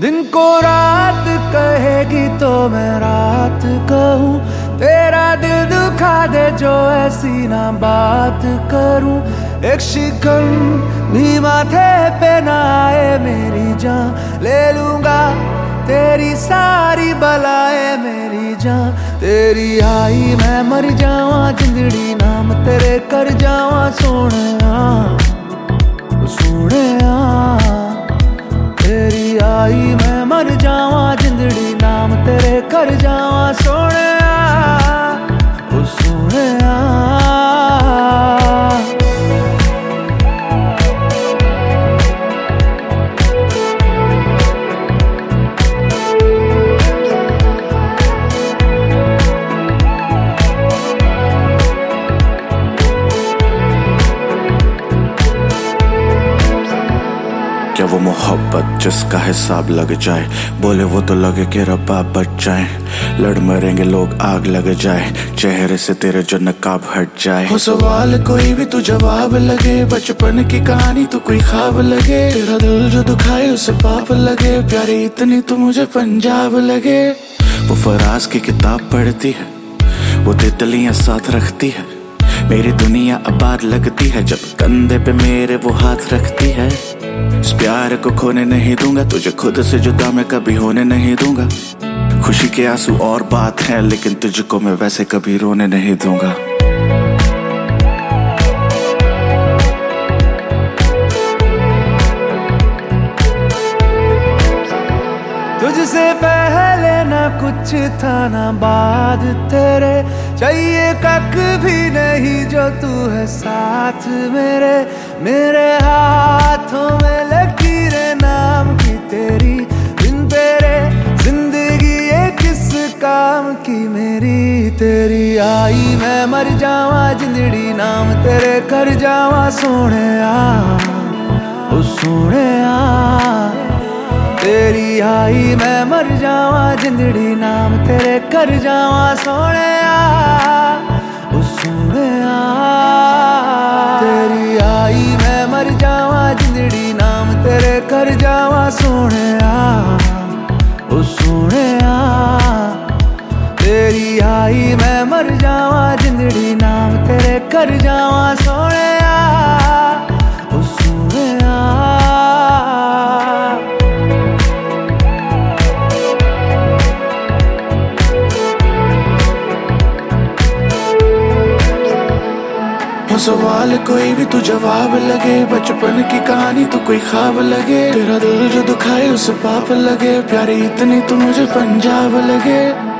दिन को रात कहेगी तो मैं रात कहूँ, तेरा दिल दुखा दे जो ऐसी ना बात करूँ। एक शिकन भी माथे पे ना आए मेरी जान, ले लूंगा तेरी सारी बलाएं मेरी जान। तेरी आई मैं मर जावा, जिंदड़ी नाम तेरे कर जावा सोहणिया सोहणिया। तेरी आई मैं मर जावा, जिंदड़ी नाम तेरे कर जावा सोहणिया सोहणिया। क्या वो मोहब्बत जिसका हिसाब लग जाए, बोले वो तो लगे कि रब्बा बच जाए। लड़ मरेंगे लोग आग लग जाए, चेहरे से तेरे जो नकाब हट जाए। हो सवाल कोई भी तू जवाब लगे, बचपन की कहानी तो कोई ख्वाब लगे। तेरा दिल जो दुखाए उसे पाप लगे, प्यारी इतनी तू मुझे पंजाब लगे। वो फराज की किताब पढ़ती है, वो तितलियां साथ रखती है। मेरी दुनिया आबाद लगती है जब कंधे पे मेरे वो हाथ रखती है। इस प्यार को खोने नहीं दूंगा, तुझे खुद से जुदा मैं कभी होने नहीं दूंगा। खुशी के आंसू और बात है, लेकिन तुझको मैं वैसे कभी रोने नहीं दूंगा। तुझसे पहले ना कुछ था ना बाद तेरे, चाहिए कख भी नहीं जो तू है साथ मेरे। मेरे हाथों में लकीरें नाम की तेरी, बिन तेरे जिंदगी ये किस काम की मेरी। तेरी आई मैं मर जावा, जिंदड़ी नाम तेरे कर जावा सोहणिया ओ सोहणिया। तेरी आई मैं मर जावा, जिंदड़ी नाम तेरे कर जावा सोहणिया ओ सोहणिया। तेरी आई मैं मर जावा, जिंदड़ी नाम तेरे कर जावा सोहणिया ओ सोहणिया। तेरी आई मैं मर जावा, जिंदड़ी नाम तेरे कर जावा सोहणिया ओ सोहणिया। हो सवाल कोई भी तू जवाब लगे, बचपन की कहानी तो कोई ख्वाब लगे। तेरा दिल जो दुखाए उसे पाप लगे, प्यारी इतनी तू मुझे पंजाब लगे।